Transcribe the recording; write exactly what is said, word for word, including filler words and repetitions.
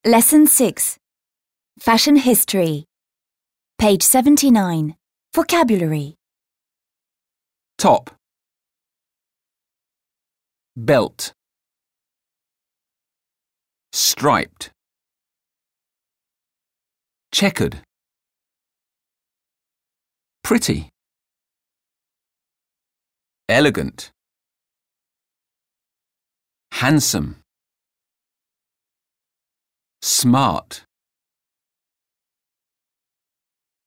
Lesson six. Fashion History. Page seventy-nine. Vocabulary. Top. Belt. Striped. Checkered. Pretty. Elegant. Handsome. Smart.